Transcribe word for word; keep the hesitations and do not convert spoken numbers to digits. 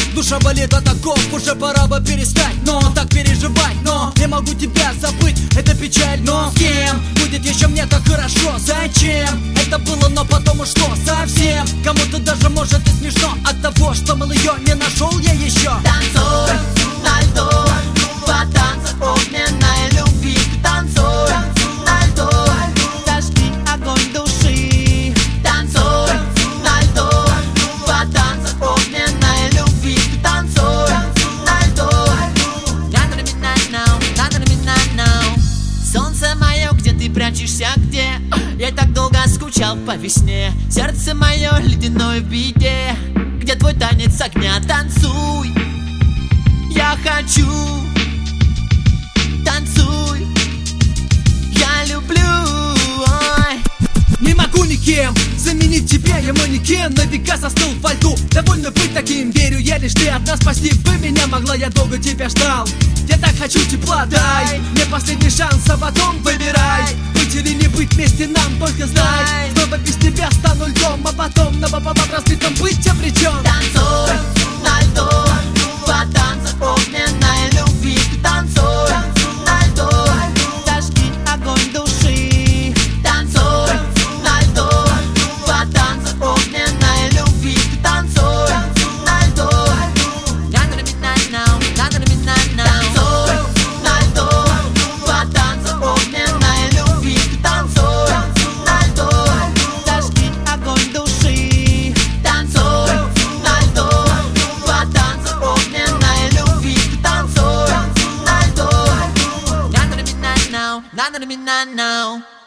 Душа болит от оков, уже пора бы перестать. Но так переживать, но не могу тебя забыть, это печаль. Но с кем будет еще мне так хорошо? Зачем это было, но потом ушло совсем? Кому-то даже может и смешно от того, что, мол, ее не нашел я еще. Танцуй на льду, по танцу огненной любви. Танцуй на льду, зажги огонь души. Танцуй на льду, по танцу огненной любви. Танцуй на льду. Надо на midnight now, надо на midnight now. Солнце мое, где ты прячешься, где? Я так долго скучал по весне. Сердце мое ледяное в беде. Где твой танец огня? Танцуй, я хочу. Танцуй, я люблю. Ой. Не могу никем заменить тебя, я манекен. На века застыл во льду, довольно быть таким. Верю я лишь ты одна, спасти бы меня могла. Я долго тебя ждал, я так хочу тепла. Дай мне последний шанс, а потом выбирай, быть или не быть вместе нам, только знай. Снова без тебя стану льдом, а потом на пополам разбитом быть обречен. Танцуй на льду, по танцу огненной любви. Танцуй на льду, зажги огонь души. Танцуй на льду, по танцу огненной любви. Танцуй на льду. Надо на midnight now, надо на midnight now. Танцуй на льду, по танцу огненной любви. Танцуй на льду, зажги огонь души. Танцуй на льду, по танцу огненной любви. Танцуй на льду. Надо на midnight now, надо на midnight now.